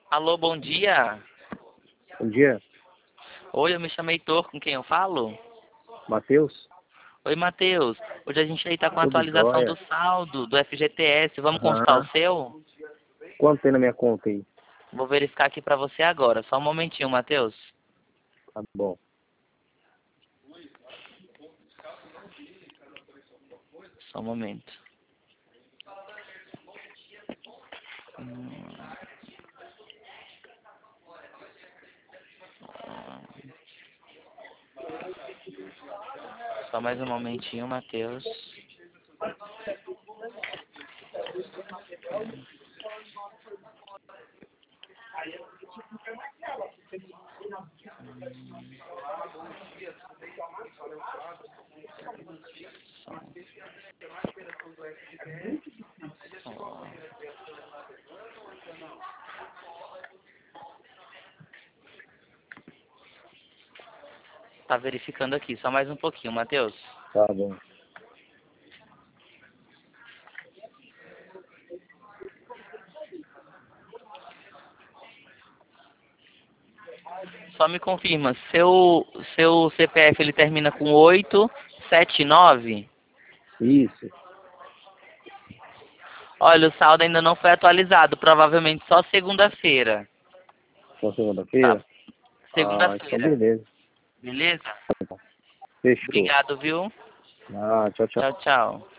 Alô, bom dia. Bom dia, Oi, eu me chamo Heitor, com quem eu falo? Matheus. Oi, Matheus. Hoje a gente aí tá com a Tudo atualização do jóia? saldo do FGTS. Vamos consultar o Aham. seu? Quanto tem na minha conta aí? Vou verificar aqui pra você agora. Só um momentinho, Matheus. Tá bom. Só um momento. Hum, Só mais um momentinho, Matheus. Só- Tá verificando aqui. Só mais um pouquinho, Matheus. Tá bom. Só me confirma. Seu CPF ele termina com 879. Isso. Olha, o saldo ainda não foi atualizado. Provavelmente só segunda-feira. Só Tá? segunda-feira? Ah, então Segunda-feira. beleza. Beleza? Fechou. Obrigado, viu? Ah, tchau, tchau. Tchau, tchau.